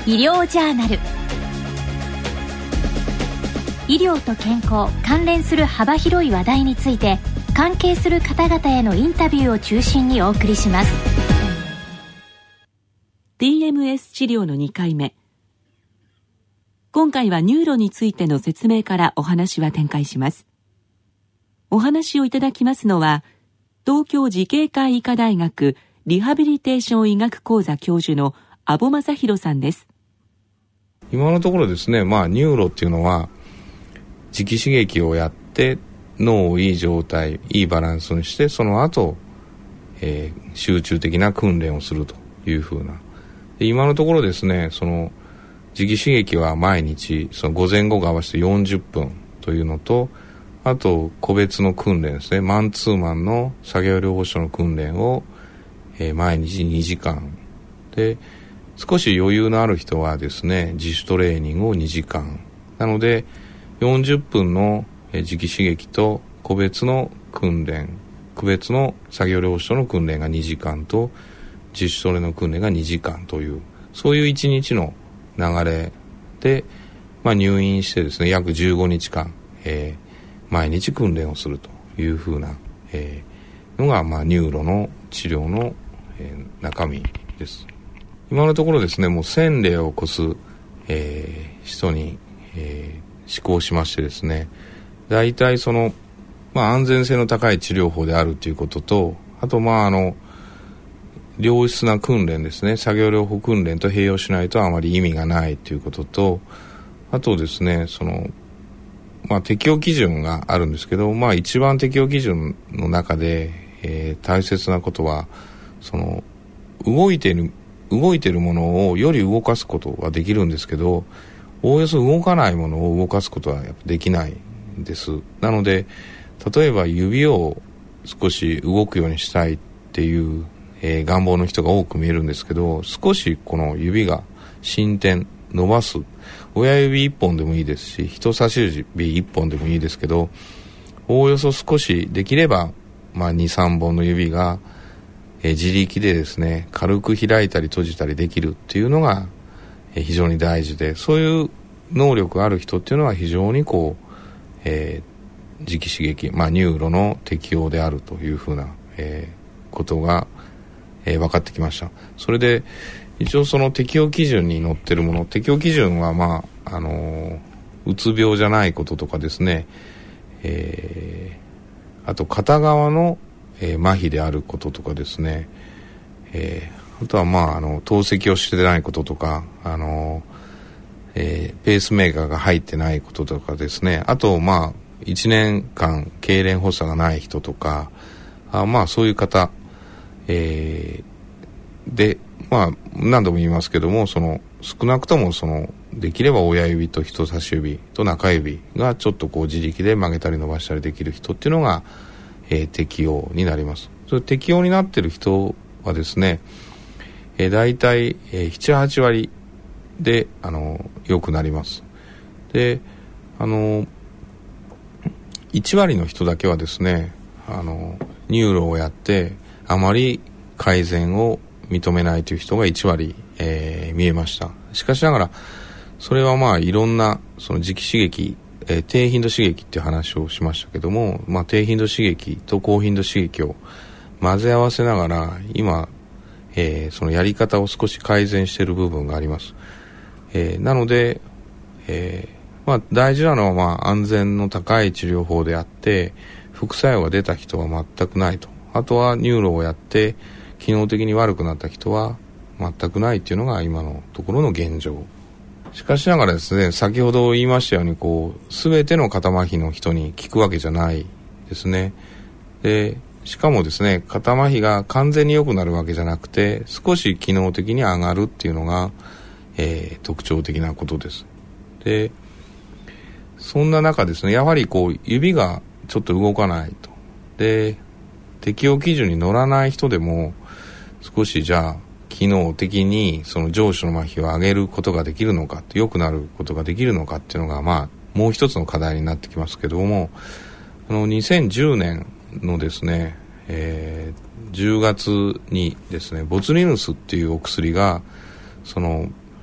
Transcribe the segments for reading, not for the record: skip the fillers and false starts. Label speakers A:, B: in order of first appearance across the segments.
A: 医療ジャーナル。医療と健康関連する幅広い話題について、関係する方々へのインタビューを中心にお送りします。
B: TMS 治療の2回目。今回はニューロについての説明からお話は展開します。お話をいただきますのは、東京慈恵会医科大学リハビリテーション医学講座教授の阿保正弘さんです。
C: 今のところですね、ニューロっていうのは磁気刺激をやって脳をいい状態、いいバランスにして、その後、集中的な訓練をするというふうな。で、今のところですね、その磁気刺激は毎日その午前午後合わせて40分というのと、あと個別の訓練ですね、マンツーマンの作業療法士の訓練を、毎日2時間で、少し余裕のある人はですね、自主トレーニングを2時間なので、40分の磁気刺激と個別の訓練、個別の作業療法士との訓練が2時間と自主トレの訓練が2時間という、そういう1日の流れで、入院してですね、約15日間、毎日訓練をするというふうな、のが、ニューロの治療の、中身です。今のところですね、もう1000例を超す、人に、施行しましてですね、大体その、安全性の高い治療法であるということと、あと良質な訓練ですね、作業療法訓練と併用しないとあまり意味がないということと、あとですね、その適用基準があるんですけど、一番適用基準の中で、大切なことは、その動いているものをより動かすことはできるんですけど、おおよそ動かないものを動かすことはやっぱできないんです。なので、例えば指を少し動くようにしたいっていう、願望の人が多く見えるんですけど、少しこの指が伸展、伸ばす、親指1本でもいいですし、人差し指1本でもいいですけど、おおよそ少しできれば、2、3本の指が、自力でですね、軽く開いたり閉じたりできるっていうのが、非常に大事で、そういう能力がある人っていうのは非常に磁気刺激、ニューロの適用であるというふうな、ことが、分かってきました。それで一応その適用基準に載ってるもの、適用基準はうつ病じゃないこととかですね、あと片側の、麻痺であることとかですね、あとは透析をしてないこととか、ペースメーカーが入ってないこととかですね、あと1年間痙攣発作がない人とか、そういう方、で何度も言いますけども、その少なくともそのできれば親指と人差し指と中指がちょっと自力で曲げたり伸ばしたりできる人っていうのが、適用になります。それ適用になっている人はですね、大体、7、8割で良くなります。で、1割の人だけはですね、ニューロをやってあまり改善を認めないという人が1割、見えました。しかしながらそれはいろんなその磁気刺激、低頻度刺激っていう話をしましたけども、低頻度刺激と高頻度刺激を混ぜ合わせながら今、そのやり方を少し改善している部分があります。なので、大事なのは安全の高い治療法であって、副作用が出た人は全くないと。あとはニューロをやって機能的に悪くなった人は全くないっていうのが今のところの現状。しかしながらですね、先ほど言いましたように全ての肩麻痺の人に効くわけじゃないですね。で、しかもですね、肩麻痺が完全に良くなるわけじゃなくて、少し機能的に上がるっていうのが、特徴的なことです。で、そんな中ですね、やはり指がちょっと動かないと。で、適用基準に乗らない人でも少しじゃあ機能的にその上肢の麻痺を上げることができるのか、良くなることができるのかっていうのがもう一つの課題になってきますけども、2010年のですね、10月にですね、ボツリヌスっていうお薬がその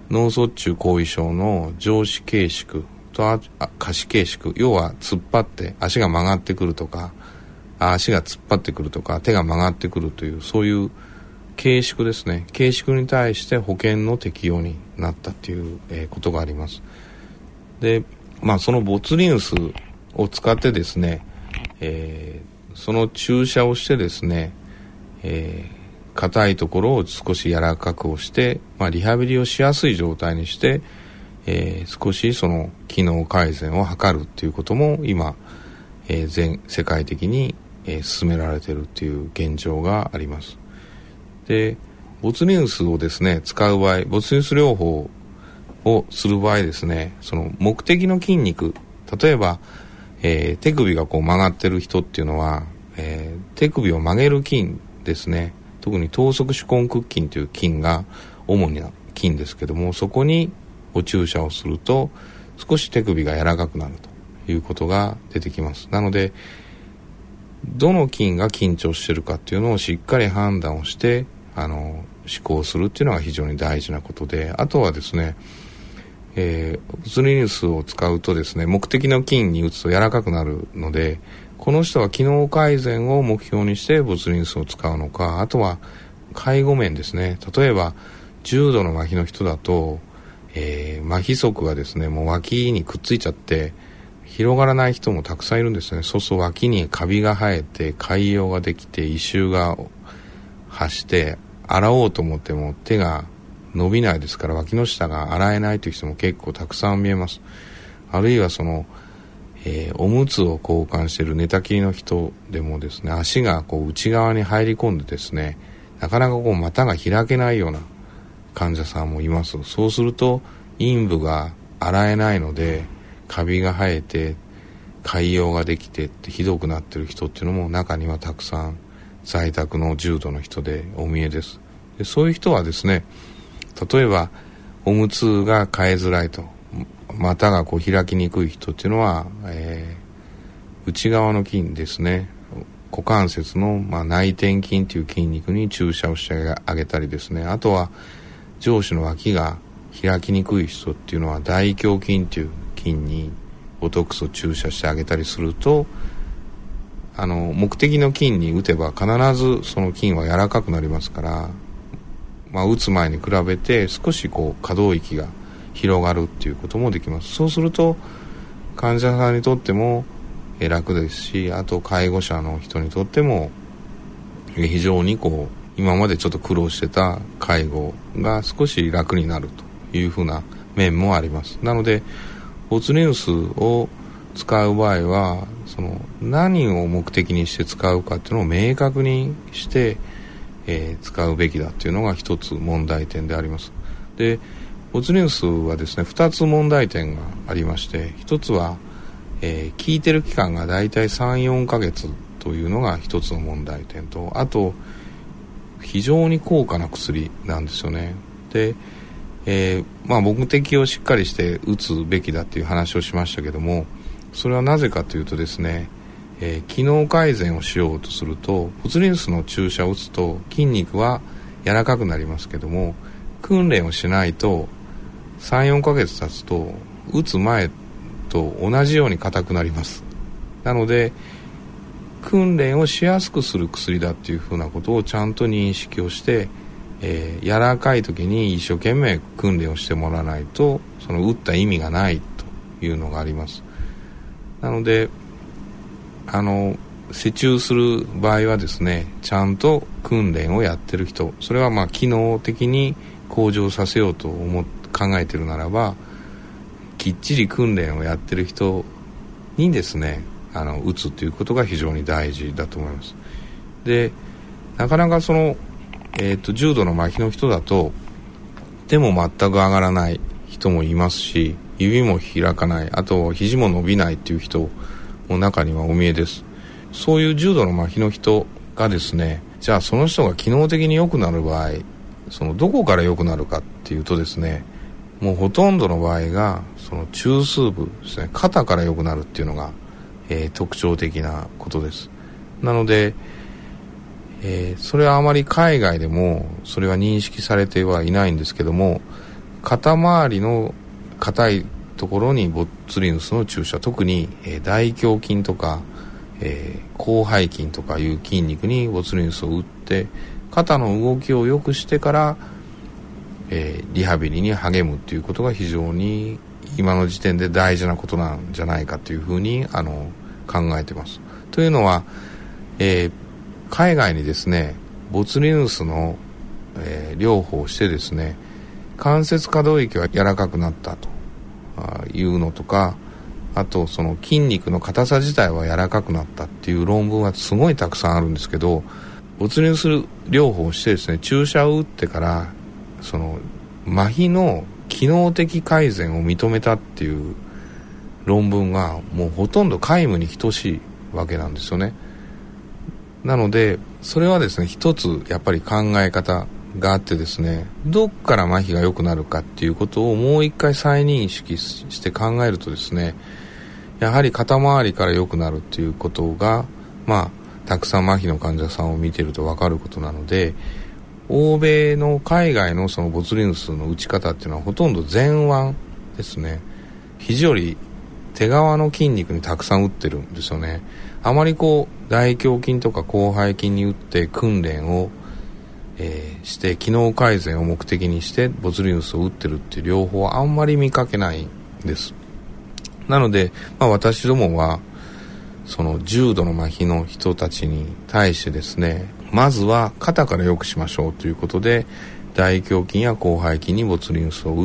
C: 脳卒中後遺症の上肢軽縮と下肢軽縮、要は突っ張って足が曲がってくるとか、足が突っ張ってくるとか、手が曲がってくるという、そういう軽縮ですね。軽縮に対して保険の適用になったという、ことがあります。で、そのボツリヌスを使ってですね、その注射をしてですね、硬いところを少し柔らかく押して、リハビリをしやすい状態にして、少しその機能改善を図るっていうことも今、全世界的に、進められているっていう現状があります。で、ボツリヌスをですね使う場合、ボツリヌス療法をする場合ですね、その目的の筋肉、例えば、手首がこう曲がってる人っていうのは、手首を曲げる筋ですね、特に頭側手根屈筋という筋が主な筋ですけども、そこにお注射をすると少し手首が柔らかくなるということが出てきます。なのでどの筋が緊張しているかっていうのをしっかり判断をして施行するっていうのが非常に大事なことで、あとはですね、ボツリヌスを使うとですね、目的の筋に打つと柔らかくなるので、この人は機能改善を目標にしてボツリヌスを使うのか、あとは介護面ですね。例えば重度の麻痺の人だと、麻痺側がですねもう脇にくっついちゃって広がらない人もたくさんいるんですね。そうすると脇にカビが生えて潰瘍ができて異臭が発して洗おうと思っても手が伸びないですから、脇の下が洗えないという人も結構たくさん見えます。あるいはその、おむつを交換している寝たきりの人でもですね、足がこう内側に入り込んでですね、なかなかこう股が開けないような患者さんもいます。そうすると陰部が洗えないのでカビが生えて潰瘍ができてってひどくなっている人っていうのも中にはたくさん在宅の重度の人でお見えです。で、そういう人はですね、例えばおむつが替えづらいと、股がこう開きにくい人っていうのは、内側の筋ですね、股関節の、内転筋という筋肉に注射をしてあげたりですね、あとは上肢の脇が開きにくい人っていうのは大胸筋という筋にボトックスを注射してあげたりすると、目的の筋に打てば必ずその筋は柔らかくなりますから、打つ前に比べて少しこう可動域が広がるっていうこともできます。そうすると患者さんにとっても楽ですし、あと介護者の人にとっても非常にこう今までちょっと苦労してた介護が少し楽になるというふうな面もあります。なのでボツリヌスを使う場合はその何を目的にして使うかっていうのを明確にして使うべきだっていうのが一つ問題点であります。で、ボツリヌスはですね2つ問題点がありまして、一つは、効いてる期間がだいたい 3,4 ヶ月というのが一つの問題点と、あと非常に高価な薬なんですよね。で、目的をしっかりして打つべきだっていう話をしましたけども、それはなぜかというとですね、機能改善をしようとするとボツリヌスの注射を打つと筋肉は柔らかくなりますけども、訓練をしないと 3,4 ヶ月経つと打つ前と同じように硬くなります。なので訓練をしやすくする薬だっていうふうなことをちゃんと認識をして、柔らかい時に一生懸命訓練をしてもらわないとその打った意味がないというのがあります。なので施注する場合はですね、ちゃんと訓練をやってる人、それは機能的に向上させようと考えているならば、きっちり訓練をやってる人にですね打つということが非常に大事だと思います。で、なかなかその、重度の麻痺の人だと手も全く上がらない人もいますし、指も開かない、あと肘も伸びないっていう人も中にはお見えです。そういう重度の麻痺の人がですね、じゃあその人が機能的に良くなる場合、そのどこから良くなるかっていうとですね、もうほとんどの場合がその中枢部ですね、肩から良くなるっていうのが、特徴的なことです。なので、それはあまり海外でもそれは認識されてはいないんですけども、 肩周りの硬いところにボツリヌスの注射、特に、大胸筋とか、広背筋とかいう筋肉にボツリヌスを打って肩の動きを良くしてから、リハビリに励むっていうことが非常に今の時点で大事なことなんじゃないかというふうに考えてます。というのは、海外にですねボツリヌスの、療法をしてですね関節可動域が柔らかくなったというのとか、あとその筋肉の硬さ自体は柔らかくなったっていう論文はすごいたくさんあるんですけど、ボツリヌス療法をしてですね注射を打ってからその麻痺の機能的改善を認めたっていう論文がもうほとんど皆無に等しいわけなんですよね。なのでそれはですね一つやっぱり考え方があってですね、どっから麻痺が良くなるかっていうことをもう一回再認識して考えるとですね、やはり肩周りから良くなるっていうことがたくさん麻痺の患者さんを見てると分かることなので、欧米の海外のそのボツリヌスの打ち方っていうのはほとんど前腕ですね。肘より手側の筋肉にたくさん打ってるんですよね。あまり大胸筋とか広背筋に打って訓練を、して機能改善を目的にしてボツリヌスを打ってるっていう療法はあんまり見かけないんです。なので、私どもはその重度の麻痺の人たちに対してですね、まずは肩から良くしましょうということで大胸筋や広背筋にボツリヌスを打って、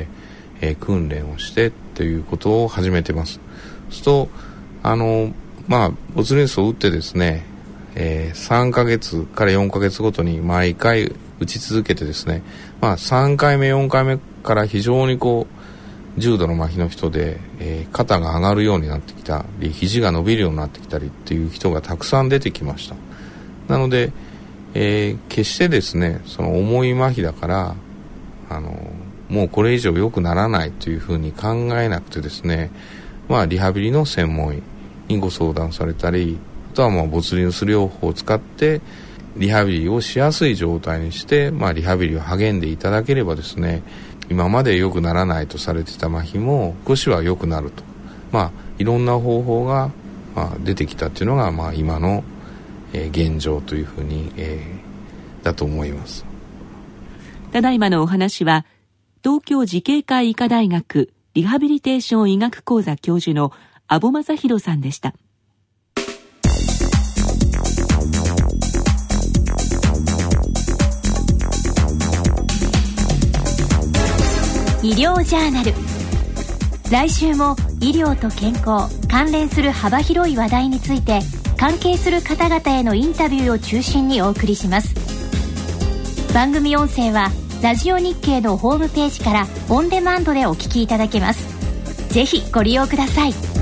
C: 訓練をしてということを始めてます。そうするとボツリヌスを打ってですね、3ヶ月から4ヶ月ごとに毎回打ち続けてですね、3回目4回目から非常に重度の麻痺の人で、肩が上がるようになってきたり肘が伸びるようになってきたりっていう人がたくさん出てきました。なので、決してですねその重い麻痺だからもうこれ以上良くならないというふうに考えなくてですね、リハビリの専門医にご相談されたり、あとはボツリヌス療法を使ってリハビリをしやすい状態にして、リハビリを励んでいただければですね、今まで良くならないとされてた麻痺も少しは良くなると、いろんな方法が、出てきたっていうのが、今の、現状というふうに、だと思います。
B: ただいまのお話は東京慈恵会医科大学リハビリテーション医学講座教授の阿保正弘さんでした。
A: 医療ジャーナル。来週も医療と健康関連する幅広い話題について関係する方々へのインタビューを中心にお送りします。番組音声はラジオ日経のホームページからオンデマンドでお聞きいただけます。ぜひご利用ください。